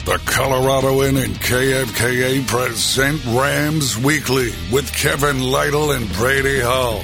The Coloradoan and KFKA present Rams Weekly with Kevin Lytle and Brady Hall.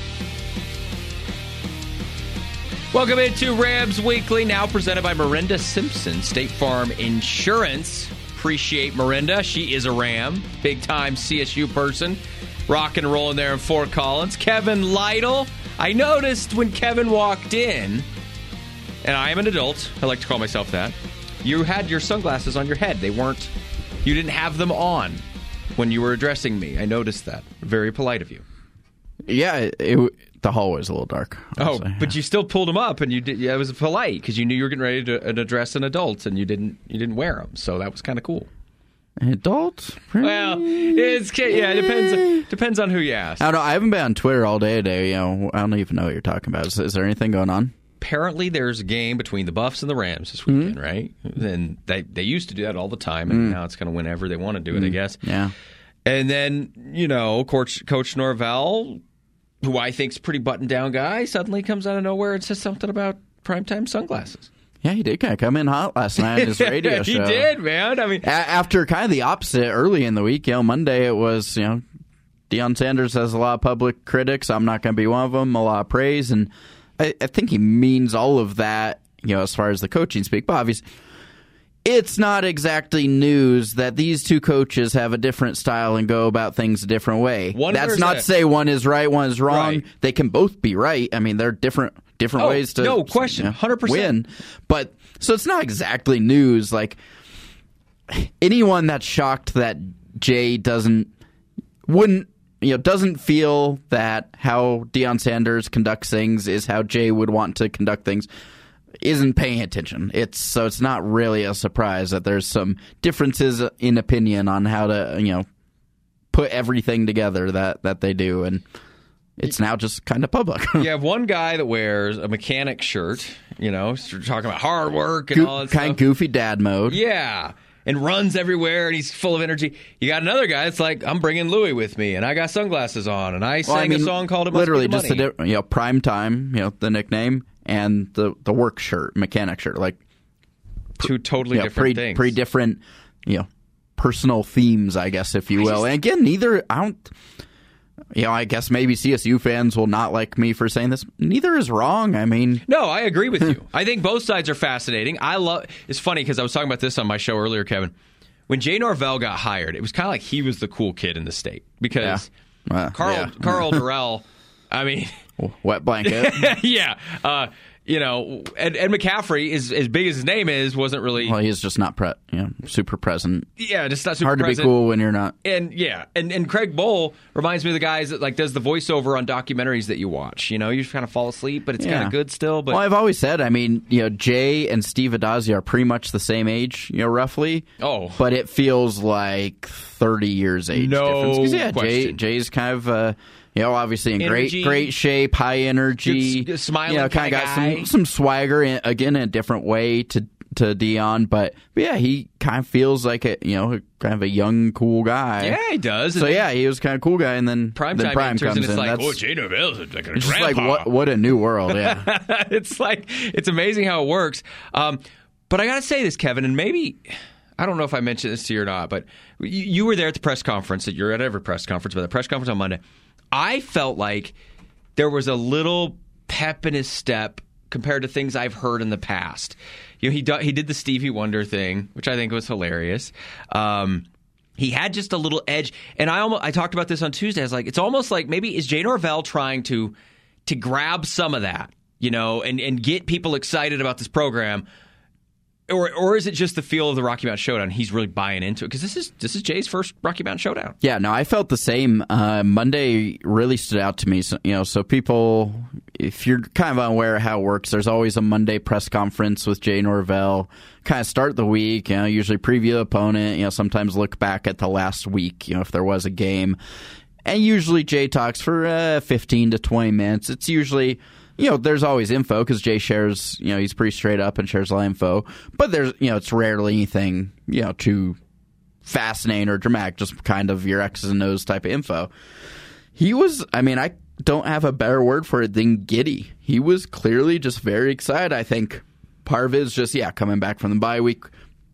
Welcome into Rams Weekly, now presented by Miranda Simpson, State Farm Insurance. Appreciate Miranda. She is a Ram, big-time CSU person, rock and rolling there in Fort Collins. Kevin Lytle. I noticed when Kevin walked in, and I am an adult, I like to call myself that, you had your sunglasses on your head. You didn't have them on when you were addressing me. I noticed that. Very polite of you. Yeah, the hallway was a little dark. Honestly. Oh, but you still pulled them up, and it was polite because you knew you were getting ready to address an adult, and you didn't wear them, so that was kind of cool. Adult? Well, it depends on who you ask. I don't know. I haven't been on Twitter all day today. I don't even know what you're talking about. Is there anything going on? Apparently, there's a game between the Buffs and the Rams this weekend, right? And they used to do that all the time, and now it's kind of whenever they want to do it, I guess. Yeah. And then, Coach Norvell, who I think's a pretty buttoned-down guy, suddenly comes out of nowhere and says something about primetime sunglasses. Yeah, he did kind of come in hot last night on his radio show. He did, man. I mean, after kind of the opposite early in the week, Monday it was, Deion Sanders has a lot of public critics. I'm not going to be one of them. A lot of praise, and I think he means all of that, as far as the coaching speak. But obviously, it's not exactly news that these two coaches have a different style and go about things a different way. That's not to say one is right, one is wrong. Right. They can both be right. I mean, they're different ways to no question, 100% win. But so it's not exactly news. Like anyone that's shocked that Jay doesn't feel that how Deion Sanders conducts things is how Jay would want to conduct things isn't paying attention. It's not really a surprise that there's some differences in opinion on how to, put everything together that they do, and it's now just kind of public. You have one guy that wears a mechanic shirt, talking about hard work and all that stuff. Kind of goofy dad mode. Yeah. And runs everywhere, and he's full of energy. You got another guy that's like, I'm bringing Louis with me, and I got sunglasses on, and I sang a song called "It Must Be the Money." Literally just prime time, the nickname, and the work shirt, mechanic shirt, like two totally different things. Pretty different, personal themes, I guess, if you will. And again, I guess maybe CSU fans will not like me for saying this. Neither is wrong. I mean, no, I agree with you. I think both sides are fascinating. It's funny because I was talking about this on my show earlier, Kevin. When Jay Norvell got hired, it was kind of like he was the cool kid in the state because Carl Durrell. I mean, wet blanket. Yeah. Ed McCaffrey, as big as his name is, wasn't really. Well, he's just not super present. Yeah, just not super hard present. To be cool when you're not. And and Craig Bohl reminds me of the guys that does the voiceover on documentaries that you watch. You just kind of fall asleep, but it's kind of good still. But I've always said, Jay and Steve Addazio are pretty much the same age, roughly. Oh, but it feels like 30 years age difference. Question. Jay's kind of. Obviously in great shape, high energy, good smiling kind of got some swagger, again, in a different way to Deion. But yeah, he kind of feels like kind of a young, cool guy. Yeah, he does. So he was kind of cool guy, and then Prime comes and it's in. Like, Jay Norvell's like a it's grandpa. just like what a new world. Yeah, it's amazing how it works. But I got to say this, Kevin, and maybe. I don't know if I mentioned this to you or not, but you were there at the press conference. You're at every press conference, but the press conference on Monday. I felt like there was a little pep in his step compared to things I've heard in the past. He did the Stevie Wonder thing, which I think was hilarious. He had just a little edge, and I talked about this on Tuesday. I was like, it's almost like maybe is Jay Norvell trying to grab some of that, and get people excited about this program. Or is it just the feel of the Rocky Mountain Showdown? He's really buying into it because this is Jay's first Rocky Mountain Showdown. Yeah, no, I felt the same. Monday really stood out to me. So people, if you're kind of unaware of how it works, there's always a Monday press conference with Jay Norvell. Kind of start the week. Usually preview the opponent. Sometimes look back at the last week. If there was a game, and usually Jay talks for 15 to 20 minutes. It's usually. There's always info because Jay shares, he's pretty straight up and shares a lot of info. But there's, it's rarely anything, too fascinating or dramatic, just kind of your X's and O's type of info. He was, I don't have a better word for it than giddy. He was clearly just very excited. I think part of it is just, coming back from the bye week.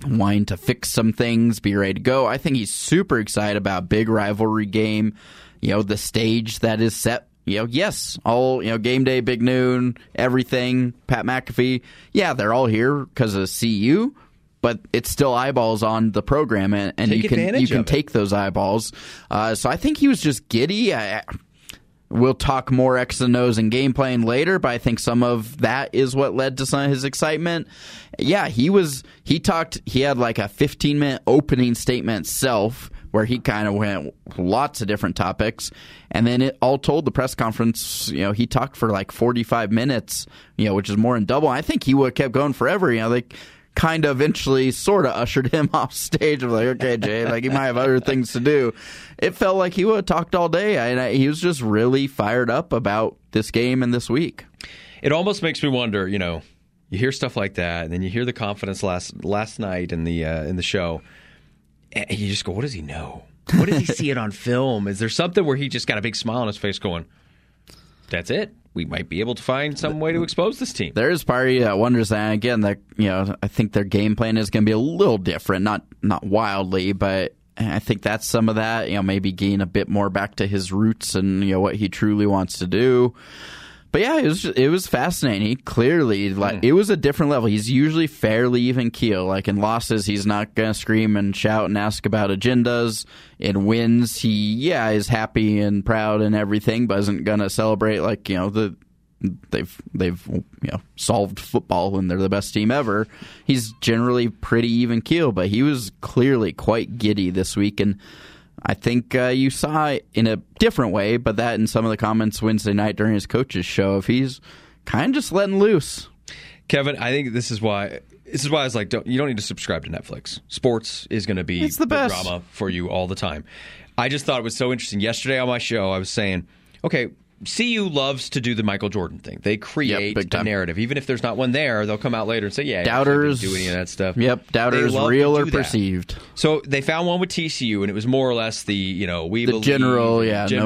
wanting to fix some things, be ready to go. I think he's super excited about a big rivalry game. The stage that is set. Yes, all, game day, big noon, everything, Pat McAfee. Yeah, they're all here because of CU, but it's still eyeballs on the program, and you can take those eyeballs. So I think he was just giddy. We'll talk more X and O's and game playing later, but I think some of that is what led to some of his excitement. Yeah, he had like a 15-minute opening statement self where he kind of went lots of different topics. And then all told, the press conference, he talked for like 45 minutes, which is more than double. I think he would have kept going forever. They kind of eventually sort of ushered him off stage. I was like, okay, Jay, like he might have other things to do. It felt like he would have talked all day. And he was just really fired up about this game and this week. It almost makes me wonder, you hear stuff like that, and then you hear the confidence last night in the show, and you just go, what does he know? What does he see it on film? Is there something where he just got a big smile on his face going, that's it? We might be able to find some way to expose this team. There is part of you that wonders that. Again, that I think their game plan is going to be a little different, not wildly, but I think that's some of that. Maybe gain a bit more back to his roots and what he truly wants to do. But yeah, it was fascinating. He clearly, it was a different level. He's usually fairly even keel. Like in losses, he's not going to scream and shout and ask about agendas. In wins, he is happy and proud and everything, but isn't going to celebrate like they've solved football and they're the best team ever. He's generally pretty even keel, but he was clearly quite giddy this week. And I think you saw it in a different way, but that in some of the comments Wednesday night during his coach's show, if he's kind of just letting loose. Kevin, I think this is why I was like, you don't need to subscribe to Netflix. Sports is going to be the best drama for you all the time. I just thought it was so interesting. Yesterday on my show, I was saying, okay, CU loves to do the Michael Jordan thing. They create a narrative. Even if there's not one there, they'll come out later and say, doubters didn't do any of that stuff. Yep, doubters, real or perceived. So they found one with TCU, and it was more or less the, we believe. General,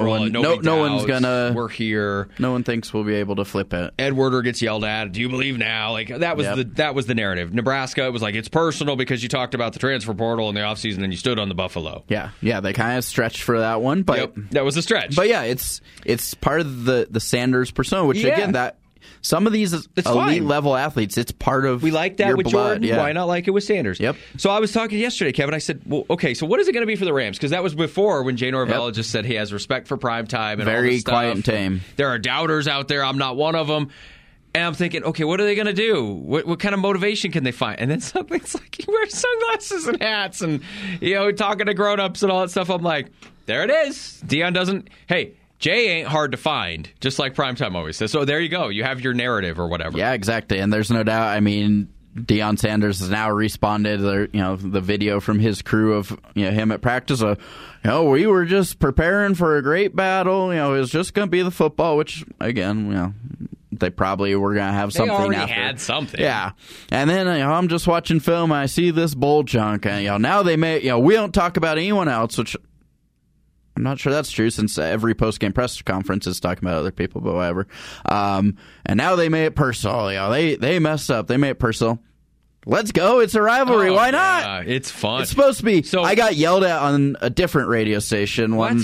no one's going to. We're here. No one thinks we'll be able to flip it. Ed Werder gets yelled at. Do you believe now? Like that was the narrative. Nebraska, it was like, it's personal because you talked about the transfer portal in the offseason and you stood on the Buffalo. Yeah, they kind of stretched for that one. But that was a stretch. But yeah, it's part of the Sanders persona, which again, that some of these elite level athletes, it's part of we like that your with blood. Jordan. Why not like it with Sanders? Yep. So I was talking yesterday, Kevin. I said, well, okay, so what is it going to be for the Rams? Because that was before when Jay Norvell just said he has respect for prime time and very all this stuff. Quiet and tame. There are doubters out there. I'm not one of them. And I'm thinking, okay, what are they going to do? What kind of motivation can they find? And then suddenly it's like you wear sunglasses and hats and talking to grown-ups and all that stuff. I'm like, there it is. Deion doesn't. Hey. Jay ain't hard to find, just like Primetime always says. So there you go. You have your narrative or whatever. Yeah, exactly. And there's no doubt. I mean, Deion Sanders has now responded. The video from his crew of him at practice. We were just preparing for a great battle. It was just going to be the football. Which again, they probably were going to have something. They already after. had something. Yeah, and then I'm just watching film and I see this bowl chunk, and now they may. We don't talk about anyone else, which. I'm not sure that's true since every post-game press conference is talking about other people, but whatever. And now they made it personal. They messed up. They made it personal. Let's go. It's a rivalry. Why not? Yeah, it's fun. It's supposed to be. So, I got yelled at on a different radio station. One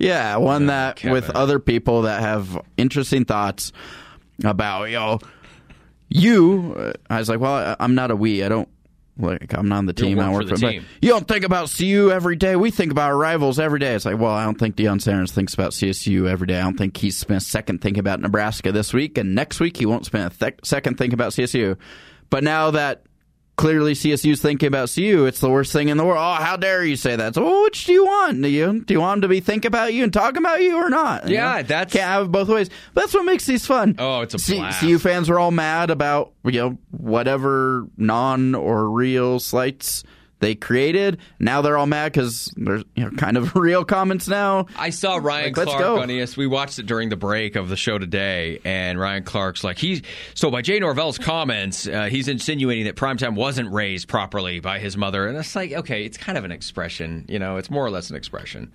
that Kevin. With other people that have interesting thoughts about, you. I was like, well, I'm not a we. I don't. I'm not on the team. I work for the team. You don't think about CU every day. We think about our rivals every day. It's like, well, I don't think Deion Sanders thinks about CSU every day. I don't think he's spent a second thinking about Nebraska this week, and next week he won't spend a second thinking about CSU. But now that clearly CSU's thinking about CU, it's the worst thing in the world. Oh, how dare you say that? So, well, which do you want? Do you want him to be thinking about you and talking about you or not? Yeah, that's... Can't have it both ways. But that's what makes these fun. Oh, it's a blast. CU fans are all mad about, whatever non or real slights they created. Now they're all mad because there's kind of real comments now. I saw Ryan Clark on ES. We watched it during the break of the show today, and Ryan Clark's like, so by Jay Norvell's comments, he's insinuating that Primetime wasn't raised properly by his mother. And it's like, okay, it's kind of an expression. It's more or less an expression.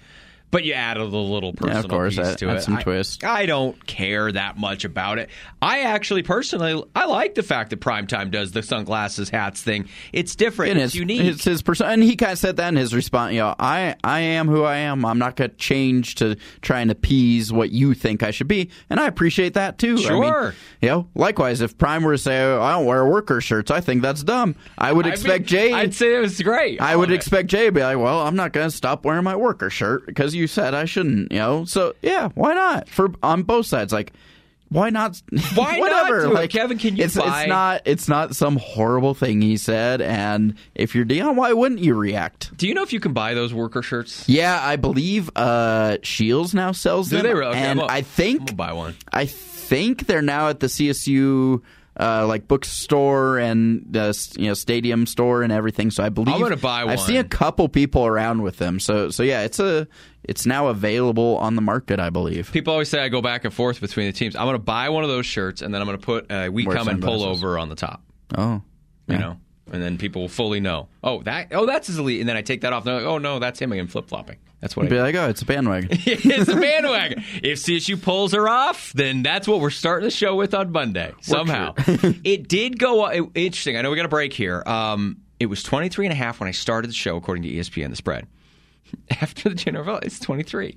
But you added a little personal piece to it. Some twist. I don't care that much about it. I actually, personally, I like the fact that Primetime does the sunglasses, hats thing. It's different. It's unique. It's his and he kind of said that in his response. I am who I am. I'm not going to change to try and appease what you think I should be. And I appreciate that, too. Sure. I mean, likewise, if Prime were to say, I don't wear worker shirts, I think that's dumb. I would expect Jay. I'd say it was great. I would expect Jay to be like, well, I'm not going to stop wearing my worker shirt because you said I shouldn't, So, yeah, why not? On both sides, why not? Why Whatever. not? Kevin, can you buy? It's not some horrible thing he said. And if you're Dion, why wouldn't you react? Do you know if you can buy those worker shirts? Yeah, I believe Shields now sells them. Do they really? Okay, and I think I'm gonna buy one. I think they're now at the CSU. Bookstore and stadium store and everything. So I believe I'm going to buy one. I've seen a couple people around with them. So yeah, it's now available on the market, I believe. People always say I go back and forth between the teams. I'm going to buy one of those shirts and then I'm going to put "We Come and Pullover" on the top. Oh, yeah. And then people will fully know. That's his elite. And then I take that off. And they're like, oh no, that's him again, flip flopping. That's what I be like. Oh, it's a bandwagon. It's a bandwagon. If CSU pulls her off, then that's what we're starting the show with on Monday. Somehow, it did go interesting. I know we got a break here. It was 23.5 when I started the show, according to ESPN. The spread after the general, it's 23.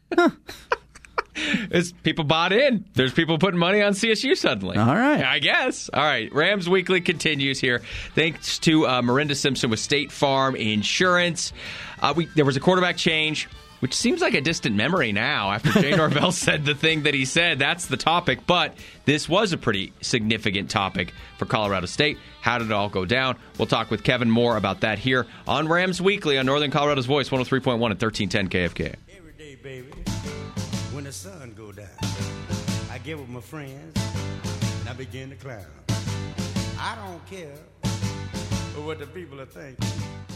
People bought in. There's people putting money on CSU suddenly. All right. I guess. All right. Rams Weekly continues here. Thanks to Marinda Simpson with State Farm Insurance. There was a quarterback change, which seems like a distant memory now after Jay Norvell said the thing that he said. That's the topic. But this was a pretty significant topic for Colorado State. How did it all go down? We'll talk with Kevin more about that here on Rams Weekly on Northern Colorado's Voice, 103.1 and 1310 KFK. Every day, baby. When the sun go down, I get with my friends and I begin to clown. I don't care what the people are thinking.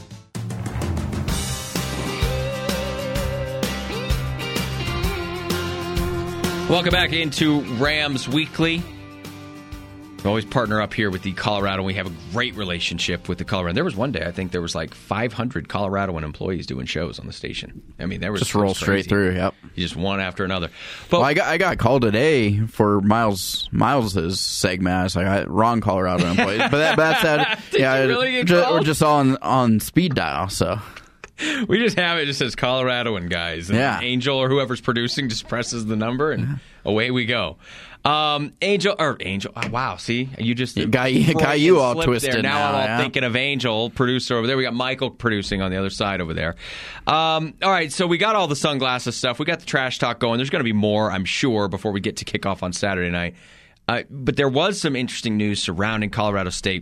Welcome back into Rams Weekly. We always partner up here with the Colorado. We have a great relationship with the Colorado. There was one day, I think there was 500 Coloradoan employees doing shows on the station. I mean, there was just roll straight through. Yep, just one after another. But I got called today for Miles's segment. I was like, wrong Colorado employees, but that's that. We're just on speed dial. So we just have it. Just says Coloradoan guys. And Angel or whoever's producing just presses the number and away we go. Angel. Oh, wow, see, you just got you all twisted. There. Now I'm all thinking of Angel, producer over there. We got Michael producing on the other side over there. All right, so we got all the sunglasses stuff. We got the trash talk going. There's going to be more, I'm sure, before we get to kickoff on Saturday night. But there was some interesting news surrounding Colorado State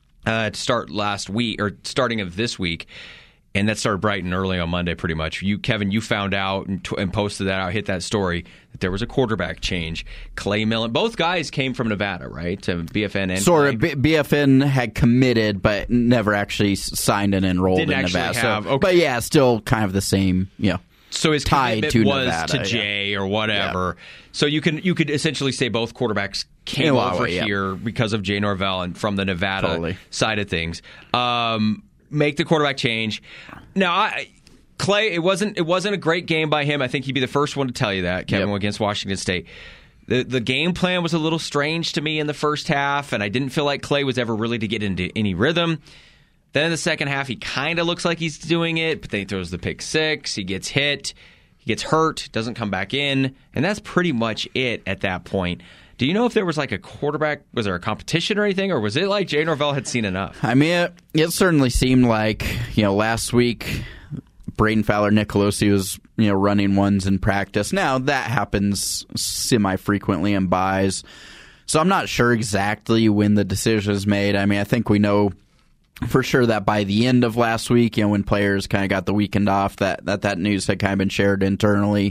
to start last week or starting of this week. And that started bright and early on Monday, pretty much. Kevin, you found out and posted that out, hit that story, that there was a quarterback change. Clay Millen, both guys came from Nevada, right? To BFN and sort of. BFN had committed, but never actually signed and enrolled in Nevada. But yeah, still kind of the same, So his tied to was Nevada, to Jay or whatever. Yeah. So you could essentially say both quarterbacks came over here because of Jay Norvell and from the Nevada side of things. Make the quarterback change. Now, Clay, it wasn't a great game by him. I think he'd be the first one to tell you that, Kevin, against Washington State. The game plan was a little strange to me in the first half, and I didn't feel like Clay was ever really to get into any rhythm. Then in the second half, he kind of looks like he's doing it, but then he throws the pick six, he gets hit, he gets hurt, doesn't come back in, and that's pretty much it at that point. Do you know if there was a quarterback, was there a competition or anything, or was it like Jay Norvell had seen enough? I mean, it certainly seemed like, last week, Braden Fowler-Nicolosi was, running ones in practice. Now, that happens semi-frequently in buys, so I'm not sure exactly when the decision is made. I mean, I think we know for sure that by the end of last week, when players kind of got the weekend off, that news had kind of been shared internally.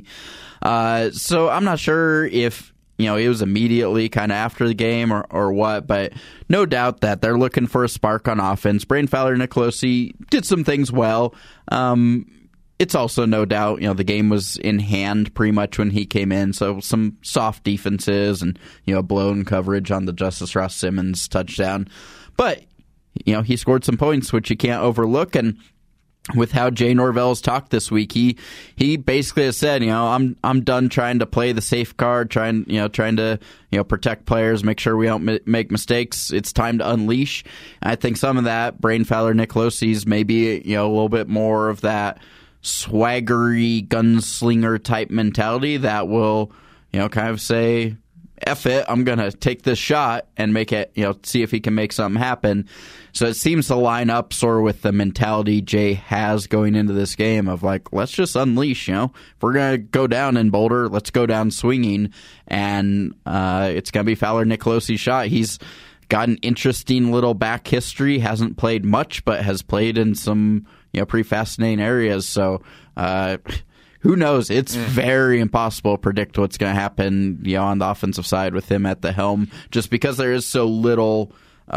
So I'm not sure if it was immediately kind of after the game or what, but no doubt that they're looking for a spark on offense. Braden Fowler-Nicolosi did some things well. It's also no doubt, the game was in hand pretty much when he came in, so some soft defenses and, blown coverage on the Justice Ross Simmons touchdown. But, he scored some points, which you can't overlook, and with how Jay Norvell's talked this week, he basically has said, I'm done trying to play the safe card, trying to protect players, make sure we don't make mistakes. It's time to unleash. I think some of that, Braden Fowler-Nicolosi's maybe a little bit more of that swaggery gunslinger type mentality that will kind of say, F it, I'm going to take this shot and make it, see if he can make something happen. So it seems to line up sort of with the mentality Jay has going into this game of like, let's just unleash, If we're going to go down in Boulder, let's go down swinging. And it's going to be Fowler-Nicolosi's shot. He's got an interesting little back history, hasn't played much, but has played in some, pretty fascinating areas. So, who knows? It's very impossible to predict what's going to happen, on the offensive side with him at the helm, just because there is so little, he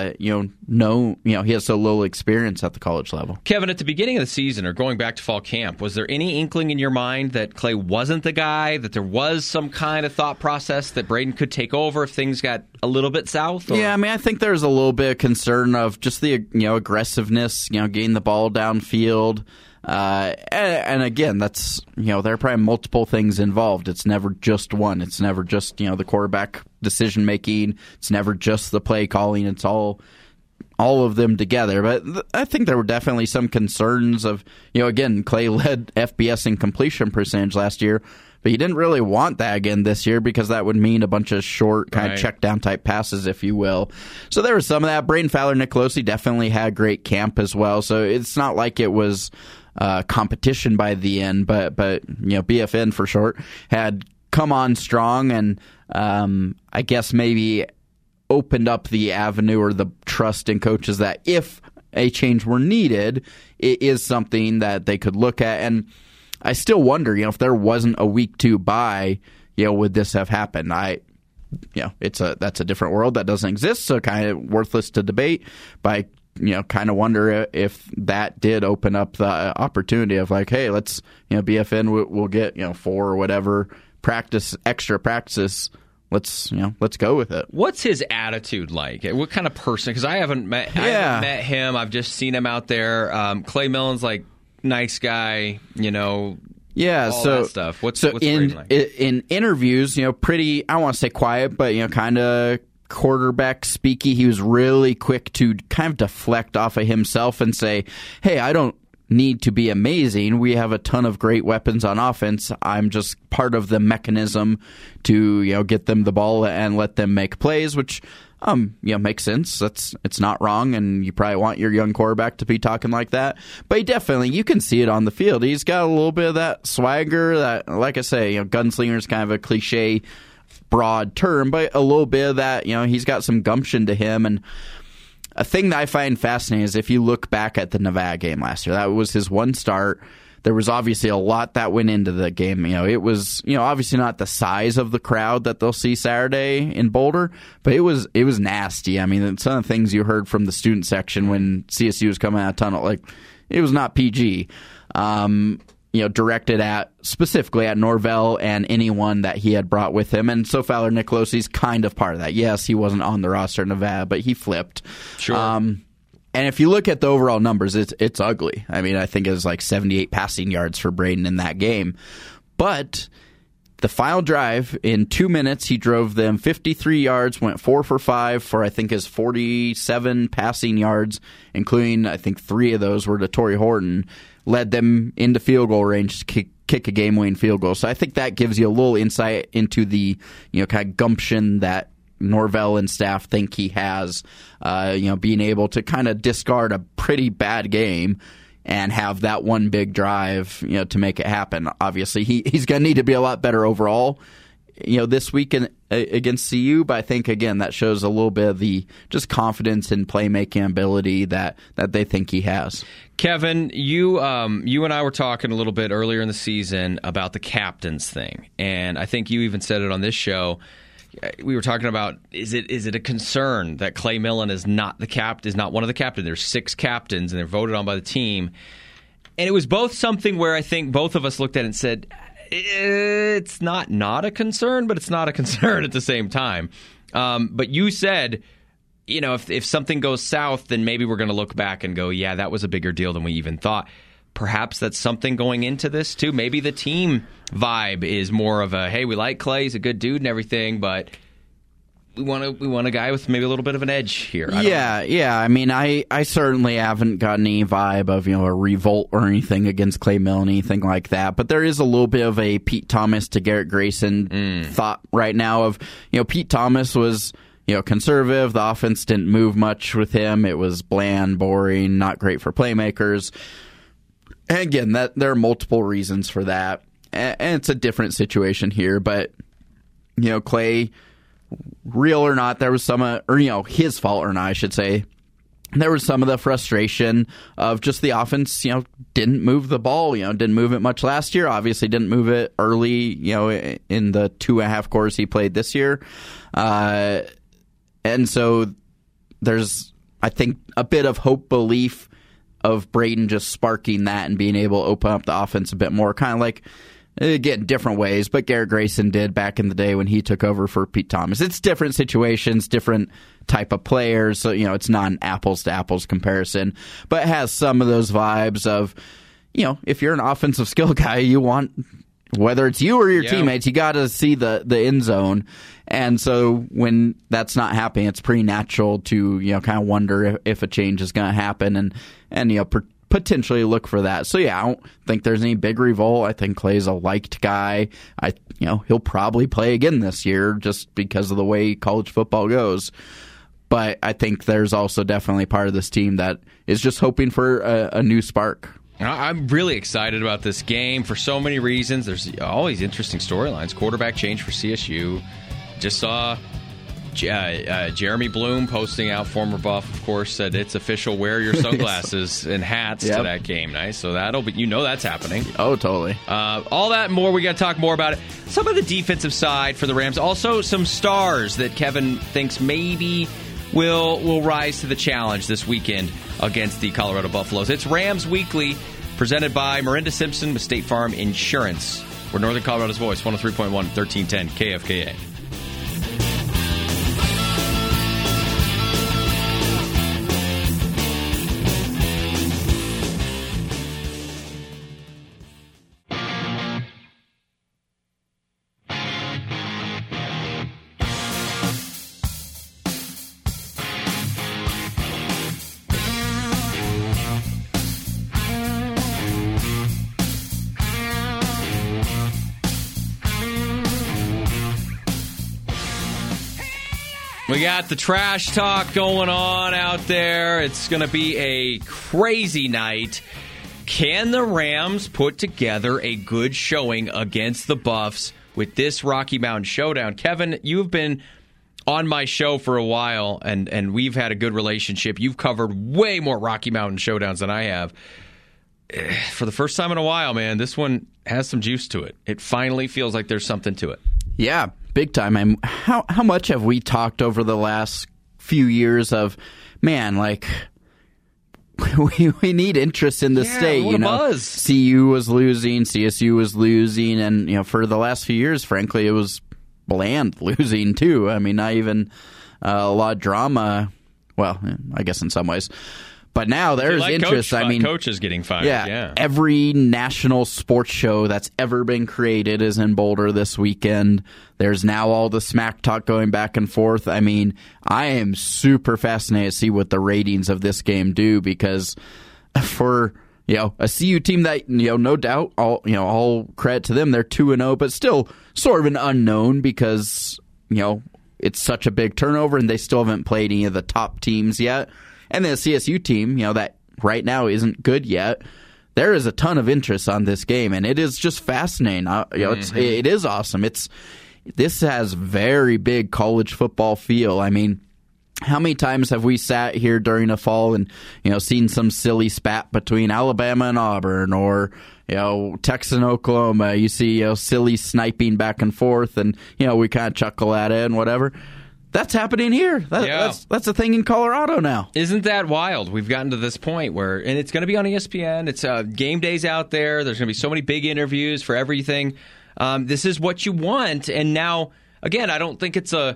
has so little experience at the college level. Kevin, at the beginning of the season, or going back to fall camp, was there any inkling in your mind that Clay wasn't the guy, that there was some kind of thought process that Braden could take over if things got a little bit south? Or? Yeah, I think there's a little bit of concern of just the, aggressiveness, getting the ball downfield. And again, that's, there are probably multiple things involved. It's never just one. It's never just, the quarterback decision making. It's never just the play calling. It's all of them together. But I think there were definitely some concerns of, again, Clay led FBS in completion percentage last year, but you didn't really want that again this year because that would mean a bunch of short kind of check down type passes, if you will. So there was some of that. Braden Fowler-Nicolosi definitely had great camp as well. So it's not like it was competition by the end, but BFN for short had come on strong and I guess maybe opened up the avenue or the trust in coaches that if a change were needed, it is something that they could look at. And I still wonder, if there wasn't a week 2 bye, would this have happened? That's a different world that doesn't exist, so kind of worthless to debate. But kind of wonder if that did open up the opportunity of like, hey, let's, BFN we'll get 4 or whatever extra practice. Let's go with it. What's his attitude like? What kind of person? Because I haven't met him. I've just seen him out there. Clay Millen's like nice guy. All that stuff. What's Braden like? In interviews, pretty. I don't want to say quiet, but kind of quarterback speaky. He was really quick to kind of deflect off of himself and say, hey, I don't need to be amazing. We have a ton of great weapons on offense. I'm just part of the mechanism to, get them the ball and let them make plays, which, makes sense. It's not wrong. And you probably want your young quarterback to be talking like that, but you can see it on the field. He's got a little bit of that swagger that, like I say, gunslinger is kind of a cliche broad term, but a little bit of that, he's got some gumption to him. And a thing that I find fascinating is if you look back at the Nevada game last year, that was his one start. There was obviously a lot that went into the game. It was, obviously not the size of the crowd that they'll see Saturday in Boulder, but it was nasty. Some of the things you heard from the student section when CSU was coming out of tunnel, like, it was not PG. Directed at specifically at Norvell and anyone that he had brought with him. And so Fowler-Nicolosi's kind of part of that. Yes, he wasn't on the roster in Nevada, but he flipped. Sure. And if you look at the overall numbers, it's ugly. I think it was like 78 passing yards for Braden in that game. But the final drive, in 2 minutes, he drove them 53 yards, went 4 for 5 for, I think, his 47 passing yards, including, I think, 3 of those were to Torrey Horton, led them into field goal range to kick a game-winning field goal. So I think that gives you a little insight into the, kind of gumption that Norvell and staff think he has, being able to kind of discard a pretty bad game and have that one big drive, to make it happen. Obviously, he's going to need to be a lot better overall, this week against CU. But I think, again, that shows a little bit of the just confidence and playmaking ability that they think he has. Kevin, you and I were talking a little bit earlier in the season about the captains thing, and I think you even said it on this show. We were talking about is it a concern that Clay Millen is not one of the captains? There's 6 captains and they're voted on by the team, and it was both something where I think both of us looked at it and said it's not a concern, but it's not a concern at the same time. But you said if something goes south, then maybe we're going to look back and go, yeah, that was a bigger deal than we even thought. Perhaps that's something going into this, too. Maybe the team vibe is more of a, hey, we like Clay, he's a good dude and everything, but we want a guy with maybe a little bit of an edge here. Yeah. I mean, I certainly haven't gotten any vibe of, a revolt or anything against Clay Milne, anything like that. But there is a little bit of a Pete Thomas to Garrett Grayson thought right now of, Pete Thomas was, conservative. The offense didn't move much with him. It was bland, boring, not great for playmakers. And again, there are multiple reasons for that. And it's a different situation here. But, Clay, real or not, there was some, his fault or not, I should say, there was some of the frustration of just the offense, didn't move the ball, didn't move it much last year, obviously didn't move it early, in the 2.5 quarters he played this year. And so there's, I think, a bit of hope, belief of Braden just sparking that and being able to open up the offense a bit more, kind of like, again, different ways, but Garrett Grayson did back in the day when he took over for Pete Thomas. It's different situations, different type of players, so, it's not an apples-to-apples comparison, but it has some of those vibes of, if you're an offensive skill guy, you want, whether it's you or your teammates, you got to see the end zone. And so when that's not happening, it's pretty natural to, kind of wonder if a change is going to happen and potentially look for that. So, I don't think there's any big revolt. I think Clay's a liked guy. He'll probably play again this year just because of the way college football goes. But I think there's also definitely part of this team that is just hoping for a new spark. I'm really excited about this game for so many reasons. There's all these interesting storylines. Quarterback change for CSU. Just saw Jeremy Bloom posting out, former Buff, of course, said it's official, wear your sunglasses and hats to that game night. So that'll be, that's happening. Oh, totally. All that and more. We got to talk more about it. Some of the defensive side for the Rams. Also some stars that Kevin thinks maybe will rise to the challenge this weekend against the Colorado Buffaloes. It's Rams Weekly, presented by Miranda Simpson with State Farm Insurance. We're Northern Colorado's voice, 103.1, 1310 KFKA. We got the trash talk going on out there. It's going to be a crazy night. Can the Rams put together a good showing against the Buffs with this Rocky Mountain Showdown? Kevin, you've been on my show for a while, and we've had a good relationship. You've covered way more Rocky Mountain Showdowns than I have. For the first time in a while, man, this one has some juice to it. It finally feels like there's something to it. Yeah, big time. How much have we talked over the last few years of, man, like, we need interest in the state. What a buzz. CU was losing, CSU was losing, and for the last few years, frankly, it was bland losing too. I mean, not even a lot of drama. Well, I guess in some ways. But now there's interest. Coach is getting fired. Yeah. Every national sports show that's ever been created is in Boulder this weekend. There's now all the smack talk going back and forth. I mean, I am super fascinated to see what the ratings of this game do, because for a CU team that no doubt all credit to them, they're 2-0, but still sort of an unknown because it's such a big turnover and they still haven't played any of the top teams yet. And the CSU team, that right now isn't good yet. There is a ton of interest on this game, and it is just fascinating. It is awesome. This has very big college football feel. I mean, how many times have we sat here during the fall and seen some silly spat between Alabama and Auburn, or Texas and Oklahoma? You see silly sniping back and forth, and we kind of chuckle at it and whatever. That's happening here. That's a thing in Colorado now. Isn't that wild? We've gotten to this point where, and it's going to be on ESPN. It's game days out there. There's going to be so many big interviews for everything. This is what you want. And now, again, I don't think it's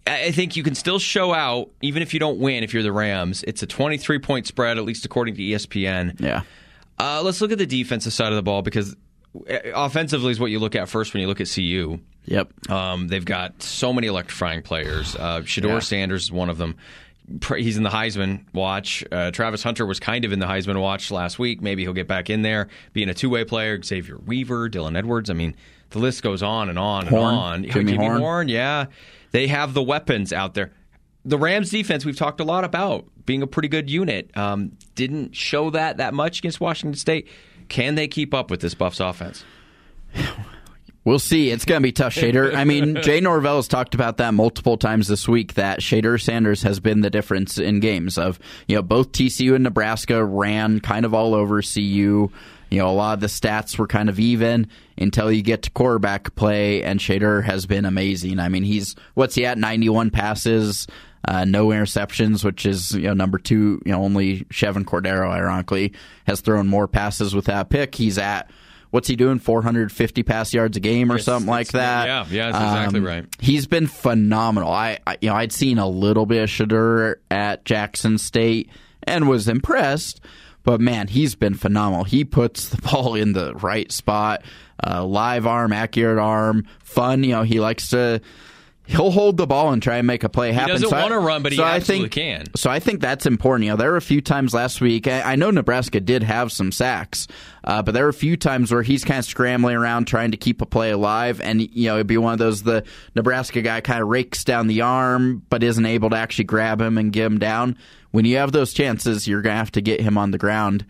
I think you can still show out, even if you don't win, if you're the Rams. It's a 23-point spread, at least according to ESPN. Yeah. Let's look at the defensive side of the ball, because offensively is what you look at first when you look at CU. Yep. They've got so many electrifying players. Shedeur Sanders is one of them. He's in the Heisman watch. Travis Hunter was kind of in the Heisman watch last week. Maybe he'll get back in there, being a two-way player. Xavier Weaver, Dylan Edwards. I mean, the list goes on and on and on. Jimmy Horn, yeah. They have the weapons out there. The Rams defense, we've talked a lot about being a pretty good unit. Didn't show that much against Washington State. Can they keep up with this Buffs offense? We'll see. It's going to be tough, Shader. I mean, Jay Norvell has talked about that multiple times this week, that Shedeur Sanders has been the difference in games. Of, both TCU and Nebraska ran kind of all over CU. A lot of the stats were kind of even until you get to quarterback play, and Shedeur has been amazing. I mean, what's he at? 91 passes, no interceptions, which is number 2. Only Chevin Cordero, ironically, has thrown more passes with that pick. He's at, what's he doing? 450 pass yards a game or something like that. Yeah, that's exactly right. He's been phenomenal. I'd seen a little bit of Shedeur at Jackson State and was impressed. But, man, he's been phenomenal. He puts the ball in the right spot. Live arm, accurate arm, fun. He likes to – he'll hold the ball and try and make a play happen. He doesn't want to run, but he absolutely can. So I think that's important. There were a few times last week – I know Nebraska did have some sacks, but there were a few times where he's kind of scrambling around trying to keep a play alive. And, it'd be one of those, the Nebraska guy kind of rakes down the arm but isn't able to actually grab him and get him down. When you have those chances, you're going to have to get him on the ground.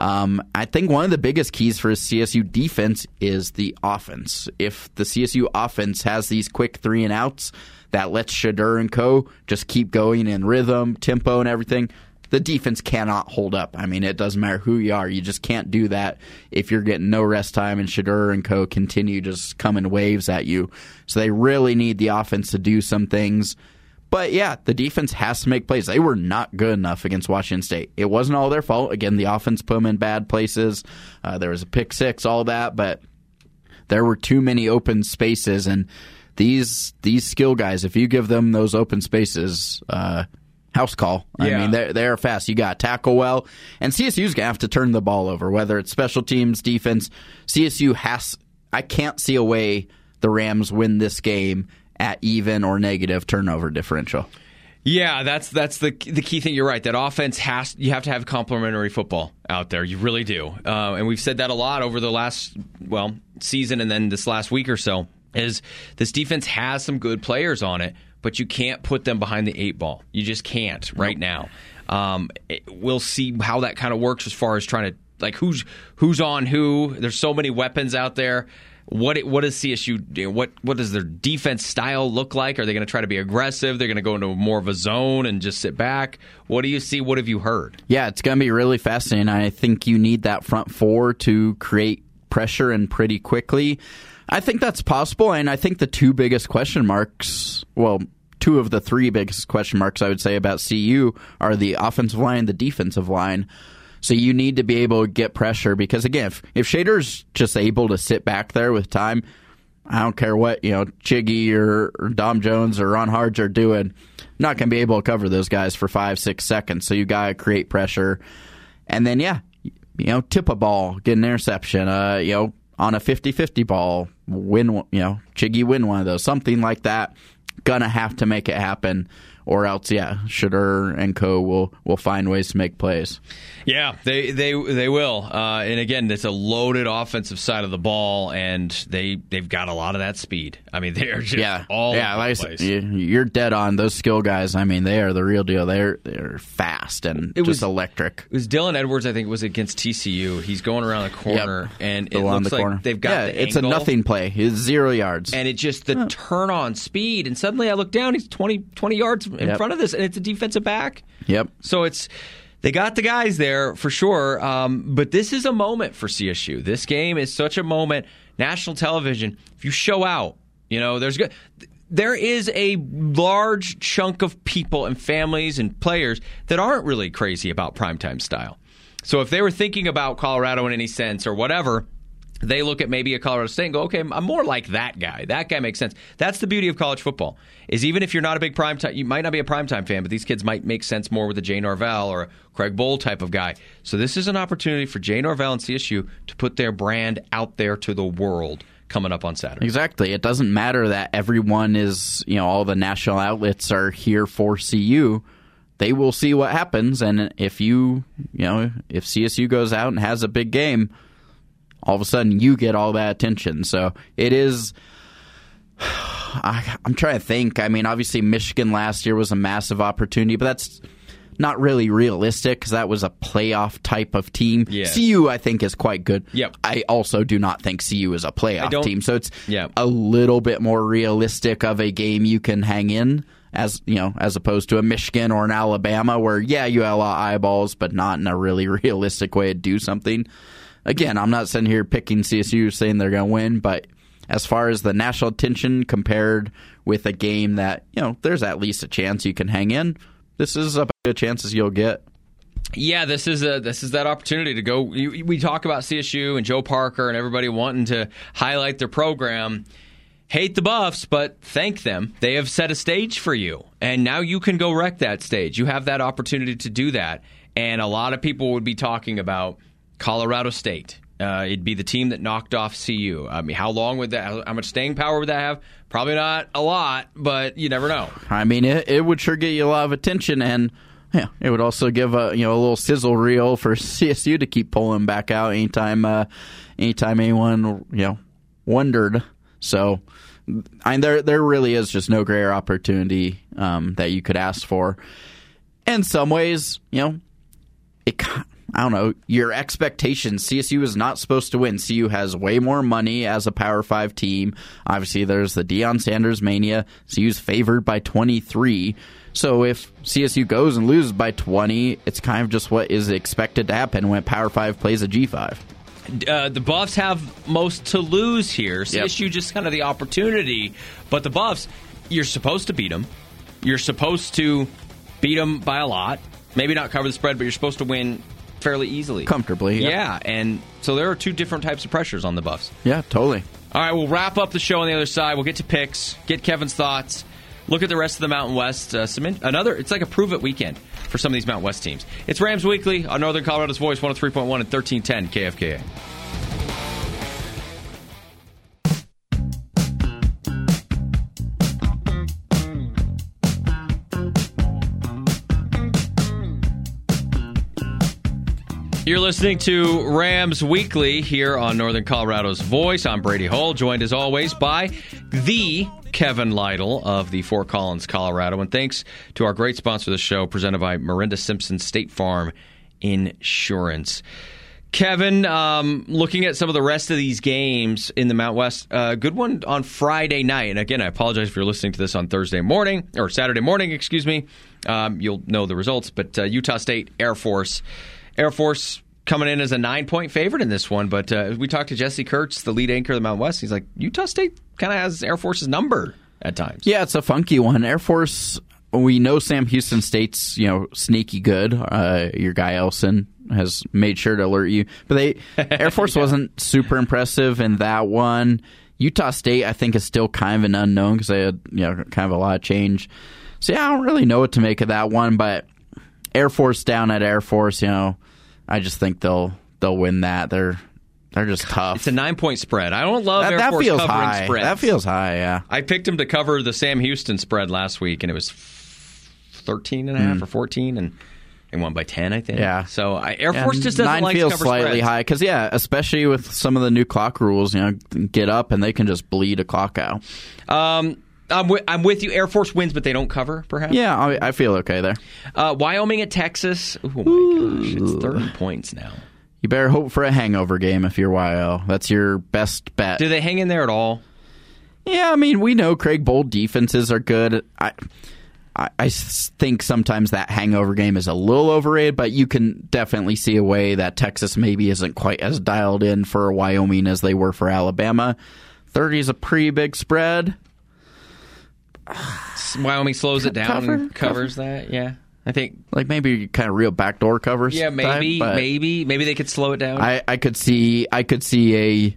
I think one of the biggest keys for CSU defense is the offense. If the CSU offense has these quick 3-and-outs that lets Shedeur and co. just keep going in rhythm, tempo, and everything, the defense cannot hold up. I mean, it doesn't matter who you are. You just can't do that if you're getting no rest time and Shedeur and co. continue just coming waves at you. So they really need the offense to do some things. But, yeah, the defense has to make plays. They were not good enough against Washington State. It wasn't all their fault. Again, the offense put them in bad places. There was a pick six, all that. But there were too many open spaces. And these skill guys, if you give them those open spaces, house call. I mean, they're fast. You got to tackle well. And CSU's going to have to turn the ball over, whether it's special teams, defense. CSU has – I can't see a way the Rams win this game at even or negative turnover differential. Yeah, that's the key thing. You're right. That offense you have to have complementary football out there. You really do. And we've said that a lot over the last season and then this last week or so. Is this defense has some good players on it, but you can't put them behind the 8 ball. You just can't right now. We'll see how that kind of works as far as trying to who's on who. There's so many weapons out there. What does CSU do? What does their defense style look like? Are they going to try to be aggressive? They're going to go into more of a zone and just sit back? What do you see? What have you heard? Yeah, it's going to be really fascinating. I think you need that front four to create pressure and pretty quickly. I think that's possible, and I think the two biggest question marks, two of the three biggest question marks I would say about CU are the offensive line and the defensive line. So you need to be able to get pressure because, again, if Shader's just able to sit back there with time, I don't care what Chiggy or Dom Jones or Ron Harge are doing, not going to be able to cover those guys for 5-6 seconds. So you got to create pressure. And then, tip a ball, get an interception, on a 50-50 ball, Chiggy win one of those, something like that. Gonna have to make it happen, or else, Shedeur and co. will find ways to make plays. Yeah, they will. And again, it's a loaded offensive side of the ball, and they've got a lot of that speed. I mean, they're just all over the place. You're dead on. Those skill guys, I mean, they are the real deal. They're fast and electric. It was Dylan Edwards, I think, was against TCU. He's going around the corner, and it looks like they've got the it's angle. A nothing play. It's 0 yards. And it's just the turn on speed, and suddenly I look down, he's 20 yards in front of this, and it's a defensive back. Yep. So they got the guys there for sure, but this is a moment for CSU. This game is such a moment. National television, if you show out, there is a large chunk of people and families and players that aren't really crazy about primetime style. So if they were thinking about Colorado in any sense or whatever, they look at maybe a Colorado State and go, okay, I'm more like that guy. That guy makes sense. That's the beauty of college football, is even if you're not a big primetime, you might not be a primetime fan, but these kids might make sense more with a Jay Norvell or a Craig Bohl type of guy. So this is an opportunity for Jay Norvell and CSU to put their brand out there to the world coming up on Saturday. Exactly. It doesn't matter that everyone is, all the national outlets are here for CU. They will see what happens, and if if CSU goes out and has a big game, all of a sudden you get all that attention. So it is, I'm trying to think. I mean, obviously Michigan last year was a massive opportunity, but that's not really realistic because that was a playoff type of team. Yes. CU, I think, is quite good. Yep. I also do not think CU is a playoff team. So it's Yeah. a little bit more realistic of a game you can hang in as opposed to a Michigan or an Alabama where, you have a lot of eyeballs, but not in a really realistic way to do something. Again, I'm not sitting here picking CSU saying they're going to win, but as far as the national attention compared with a game that, there's at least a chance you can hang in, this is about as good chance as you'll get. Yeah, this is that opportunity to go. We talk about CSU and Joe Parker and everybody wanting to highlight their program. Hate the Buffs, but thank them. They have set a stage for you, and now you can go wreck that stage. You have that opportunity to do that, and a lot of people would be talking about Colorado State. It'd be the team that knocked off CU. I mean, how long would that? How much staying power would that have? Probably not a lot, but you never know. I mean, it would sure get you a lot of attention, and it would also give a little sizzle reel for CSU to keep pulling back out anytime anyone wondered. So, there really is just no greater opportunity that you could ask for. In some ways, I don't know, your expectations. CSU is not supposed to win. CU has way more money as a Power 5 team. Obviously, there's the Deion Sanders mania. CU's favored by 23. So if CSU goes and loses by 20, it's kind of just what is expected to happen when Power 5 plays a G5. The Buffs have most to lose here. CSU just kind of the opportunity. But the Buffs, you're supposed to beat them. You're supposed to beat them by a lot. Maybe not cover the spread, but you're supposed to win fairly easily. Comfortably, yeah. And so there are two different types of pressures on the Buffs. Yeah, totally. All right, we'll wrap up the show on the other side. We'll get to picks, get Kevin's thoughts, look at the rest of the Mountain West. It's like a prove-it weekend for some of these Mountain West teams. It's Rams Weekly on Northern Colorado's Voice, 103.1 and 1310 KFKA. You're listening to Rams Weekly here on Northern Colorado's Voice. I'm Brady Hull, joined as always by the Kevin Lytle of the Fort Collins, Colorado. And thanks to our great sponsor of the show, presented by Marinda Simpson State Farm Insurance. Kevin, looking at some of the rest of these games in the Mountain West, good one on Friday night. And again, I apologize if you're listening to this on Thursday morning, or Saturday morning, excuse me. You'll know the results. But Utah State, Air Force coming in as a 9-point favorite in this one. But we talked to Jesse Kurtz, the lead anchor of the Mountain West. He's like, Utah State kind of has Air Force's number at times. Yeah, it's a funky one. Air Force, we know Sam Houston State's sneaky good. Your guy Elson has made sure to alert you. But Air Force wasn't super impressive in that one. Utah State, I think, is still kind of an unknown because they had kind of a lot of change. So, I don't really know what to make of that one. But Air Force down at Air Force, I just think they'll win that. They're just tough. It's a 9-point spread. I don't love Air Force feels covering high. spreads. That feels high, yeah. I picked them to cover the Sam Houston spread last week, and it was 13.5 or 14, and they won by 10, I think. Yeah. So Air Force just doesn't like to cover spreads. 9 feels slightly high because, especially with some of the new clock rules, get up and they can just bleed a clock out. I'm with you. Air Force wins, but they don't cover, perhaps? Yeah, I feel okay there. Wyoming at Texas. Oh, my gosh. It's 30 points now. You better hope for a hangover game if you're YO. That's your best bet. Do they hang in there at all? Yeah, we know Craig Bohl defenses are good. I think sometimes that hangover game is a little overrated, but you can definitely see a way that Texas maybe isn't quite as dialed in for Wyoming as they were for Alabama. 30 is a pretty big spread. Wyoming slows it down and covers that, yeah. I think. Like maybe kind of real backdoor covers. Yeah, maybe they could slow it down. I could see a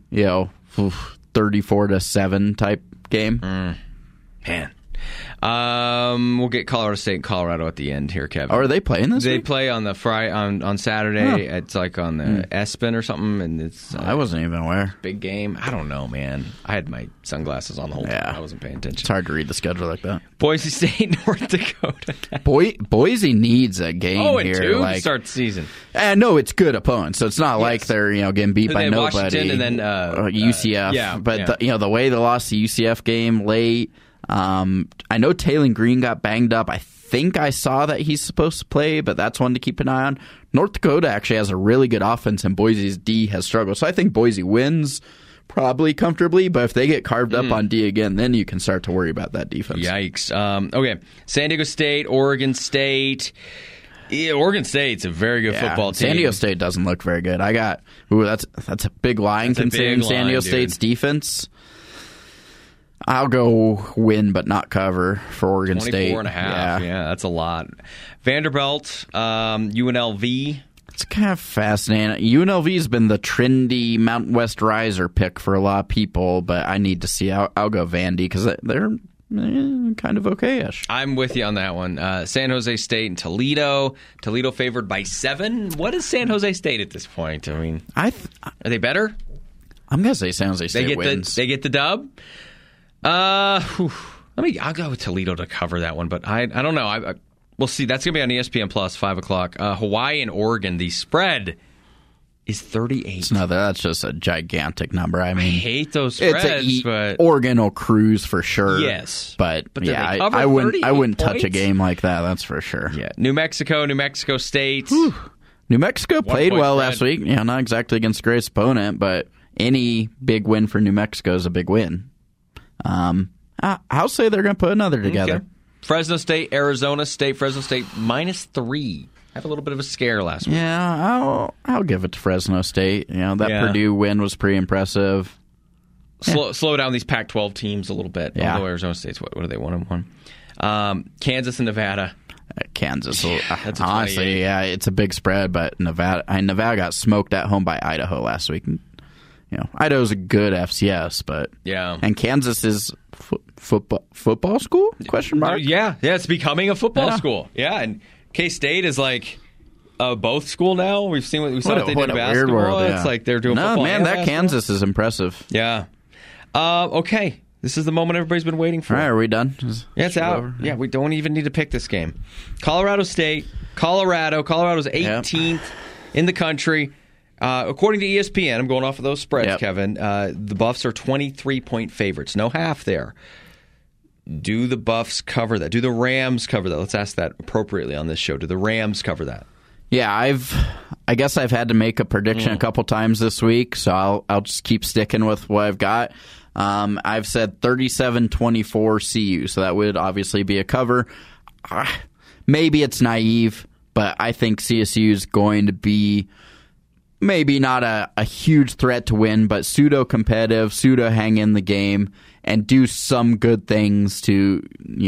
34-7 type game. Man. We'll get Colorado State and Colorado at the end here, Kevin. Oh, are they playing this They week? play on the on Saturday. Oh. It's like on the ESPN or something, and it's I wasn't even aware. Big game. I don't know, man. I had my sunglasses on the whole time. I wasn't paying attention. It's hard to read the schedule like that. Boise State, North Dakota. Boise needs a game here. To start the season. No, it's good opponents, so it's not like they're getting beat by nobody. Washington and then UCF. But the way they lost the UCF game late. I know Taylor Green got banged up. I think I saw that he's supposed to play, but that's one to keep an eye on. North Dakota actually has a really good offense, and Boise's D has struggled. So I think Boise wins probably comfortably, but if they get carved up on D again, then you can start to worry about that defense. Yikes. Okay, San Diego State, Oregon State. Yeah, Oregon State's a very good football team. San Diego State doesn't look very good. That's a big line considering San Diego State's defense. I'll go win but not cover for Oregon State. 24.5. Yeah, that's a lot. Vanderbilt, UNLV. It's kind of fascinating. UNLV has been the trendy Mountain West riser pick for a lot of people, but I need to see. I'll go Vandy because they're kind of okay-ish. I'm with you on that one. San Jose State and Toledo. Toledo favored by 7. What is San Jose State at this point? I mean, are they better? I'm going to say San Jose State wins. They get the dub? I'll go with Toledo to cover that one, but I don't know. We'll see. That's going to be on ESPN Plus, 5 o'clock. Hawaii and Oregon, the spread is 38. No, that's just a gigantic number. I mean, I hate those spreads, but Oregon will cruise for sure. Yes. But yeah, I wouldn't touch a game like that, that's for sure. Yeah. New Mexico State. Whew. New Mexico played well last week. Yeah, not exactly against a great opponent, but any big win for New Mexico is a big win. I'll say they're going to put another together. Okay. Fresno State, Arizona State. Fresno State -3. Had a little bit of a scare last week. Yeah, I'll give it to Fresno State. Purdue win was pretty impressive. Slow down these Pac-12 teams a little bit. Yeah. Although Arizona State's what do they 1-1? Kansas and Nevada. Kansas, that's honestly, it's a big spread, but Nevada got smoked at home by Idaho last week. Idaho's a good FCS, but and Kansas is football school? Question mark. Yeah, it's becoming a football school. Yeah, and K-State is like both school now. We saw what they did in basketball. World, yeah. It's like they're doing football. Man, that Kansas is impressive. Yeah. Okay, this is the moment everybody's been waiting for. All right, are we done? It's out. Over? Yeah, we don't even need to pick this game. Colorado State, Colorado's 18th in the country. According to ESPN, I'm going off of those spreads, Kevin. The Buffs are 23-point favorites. No half there. Do the Buffs cover that? Do the Rams cover that? Let's ask that appropriately on this show. Do the Rams cover that? Yeah, I guess I've had to make a prediction a couple times this week, so I'll just keep sticking with what I've got. I've said 37-24 CU, so that would obviously be a cover. Maybe it's naive, but I think CSU is going to be maybe not a huge threat to win, but pseudo-competitive, pseudo-hang in the game, and do some good things to,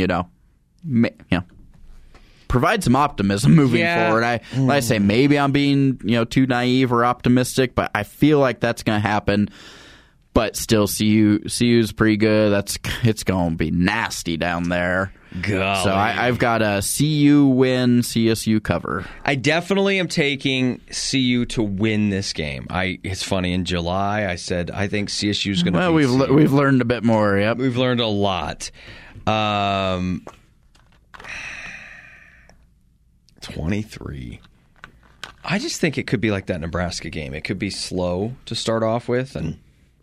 provide some optimism moving forward. I say maybe I'm being, too naive or optimistic, but I feel like that's going to happen. But still, CU's pretty good. It's going to be nasty down there. Golly. So I've got a CU win, CSU cover. I definitely am taking CU to win this game. It's funny, in July I said I think CSU's going to beat CU. We've learned a bit more, yep. We've learned a lot. 23. I just think it could be like that Nebraska game. It could be slow to start off with, and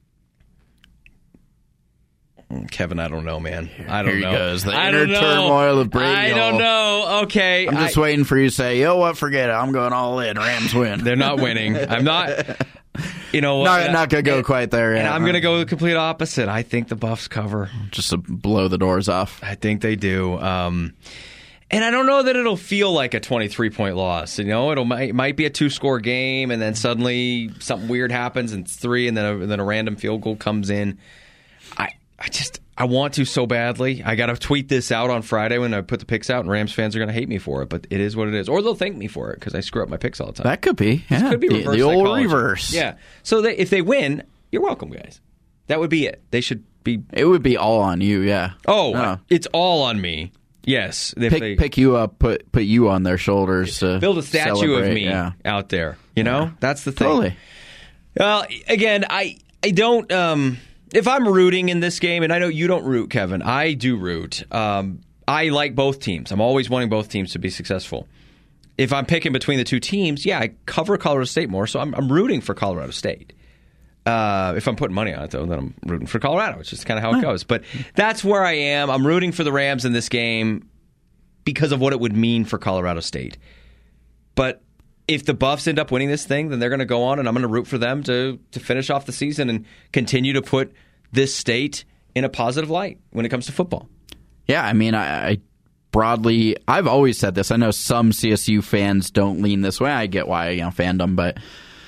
Kevin, I don't know, man. I don't know. Here goes the inner turmoil of Brady. I don't know. Okay. I'm just waiting for you to say, what, forget it. I'm going all in. Rams win. They're not winning. I'm not, not going to go quite there yet. And I'm going to go the complete opposite. I think the Buffs cover. Just to blow the doors off. I think they do. And I don't know that it'll feel like a 23-point loss. It might be a 2-score game, and then suddenly something weird happens, and it's 3, and then a random field goal comes in. I want to so badly. I got to tweet this out on Friday when I put the picks out, and Rams fans are going to hate me for it, but it is what it is. Or they'll thank me for it because I screw up my picks all the time. That could be. Yeah. This could be reverse the old psychology. reverse. Yeah. So if they win, you're welcome, guys. That would be it. They should be. It would be all on you, yeah. It's all on me. Yes. Pick you up, put you on their shoulders. Build a statue of me out there. You know? That's the thing. Totally. Well, again, I don't... if I'm rooting in this game, and I know you don't root, Kevin, I do root. I like both teams. I'm always wanting both teams to be successful. If I'm picking between the two teams, I cover Colorado State more, so I'm rooting for Colorado State. If I'm putting money on it, though, then I'm rooting for Colorado, which is kind of how it goes. But that's where I am. I'm rooting for the Rams in this game because of what it would mean for Colorado State. But if the Buffs end up winning this thing, then they're going to go on, and I'm going to root for them to finish off the season and continue to put this state in a positive light when it comes to football. Yeah, I mean, I broadly, I've always said this. I know some CSU fans don't lean this way. I get why, fandom, but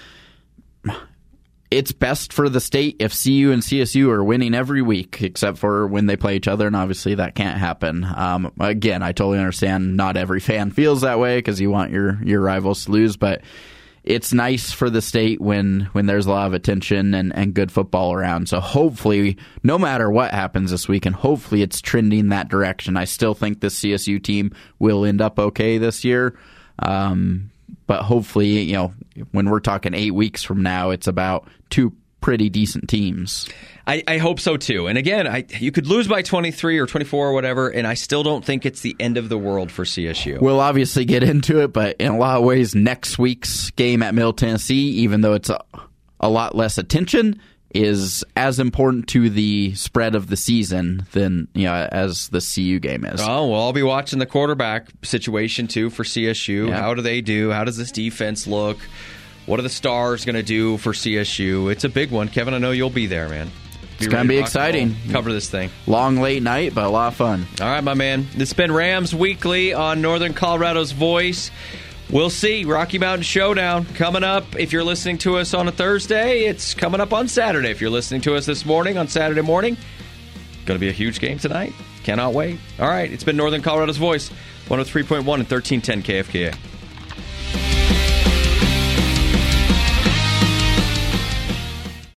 it's best for the state if CU and CSU are winning every week, except for when they play each other, and obviously that can't happen. Again, I totally understand not every fan feels that way because you want your rivals to lose, but it's nice for the state when there's a lot of attention and good football around. So hopefully, no matter what happens this week, and hopefully it's trending that direction. I still think this CSU team will end up okay this year. But hopefully, when we're talking 8 weeks from now, it's about two pretty decent teams. I hope so, too. And again, you could lose by 23 or 24 or whatever, and I still don't think it's the end of the world for CSU. We'll obviously get into it, but in a lot of ways, next week's game at Middle Tennessee, even though it's a lot less attention, is as important to the spread of the season than as the CU game is. Oh, well, I'll be watching the quarterback situation, too, for CSU. Yeah. How do they do? How does this defense look? What are the Stars going to do for CSU? It's a big one. Kevin, I know you'll be there, man. It's going to be exciting. Cover this thing. Long, late night, but a lot of fun. All right, my man. This has been Rams Weekly on Northern Colorado's Voice. We'll see. Rocky Mountain Showdown coming up. If you're listening to us on a Thursday, it's coming up on Saturday. If you're listening to us this morning on Saturday morning, going to be a huge game tonight. Cannot wait. All right, it's been Northern Colorado's Voice, 103.1 and 1310 KFKA.